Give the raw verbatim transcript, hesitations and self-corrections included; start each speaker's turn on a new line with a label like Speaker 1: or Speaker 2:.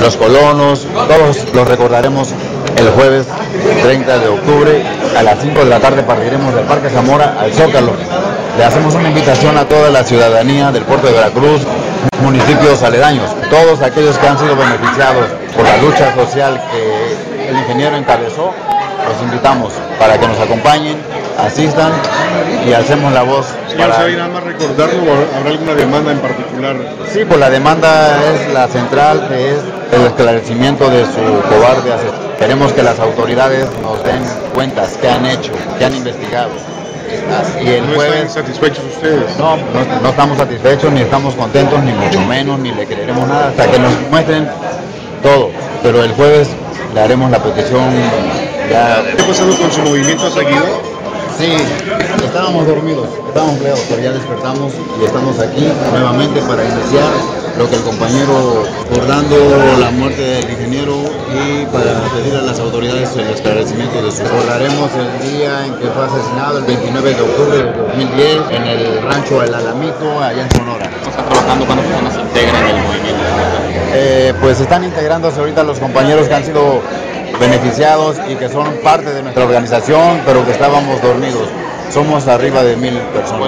Speaker 1: los colonos, todos los recordaremos el jueves treinta de octubre a las cinco de la tarde. Partiremos del Parque Zamora al Zócalo. Le hacemos una invitación a toda la ciudadanía del puerto de Veracruz, municipios aledaños, todos aquellos que han sido beneficiados por la lucha social que el ingeniero encabezó. Los invitamos para que nos acompañen, asistan y hacemos la voz.
Speaker 2: Señor
Speaker 1: para...
Speaker 2: Sabi, nada más recordarlo, ¿habrá alguna demanda en particular?
Speaker 1: Sí, pues la demanda es la central, que es el esclarecimiento de su cobarde asesinato. Queremos que las autoridades nos den cuentas, qué han hecho, qué han investigado. Y el
Speaker 2: ¿No
Speaker 1: jueves,
Speaker 2: están satisfechos ustedes?
Speaker 1: No, no, no estamos satisfechos, ni estamos contentos, ni mucho menos, ni le creeremos nada, hasta que nos muestren todo. Pero el jueves le haremos la petición. Ya...
Speaker 2: ¿Qué ha pasado con su movimiento a seguido?
Speaker 1: Sí, estábamos dormidos, estábamos empleados, pero ya despertamos y estamos aquí nuevamente para iniciar lo que el compañero, recordando la muerte del ingeniero y para pedir a las autoridades el esclarecimiento de su. Recordaremos el día en que fue asesinado, el veintinueve de octubre de dos mil diez, en el rancho El Alamito, allá en Sonora.
Speaker 3: ¿Está trabajando? ¿Cuántas personas se integran en el movimiento?
Speaker 1: Eh, pues están integrándose ahorita los compañeros que han sido beneficiados y que son parte de nuestra organización, pero que estábamos dormidos. Somos arriba de mil personas.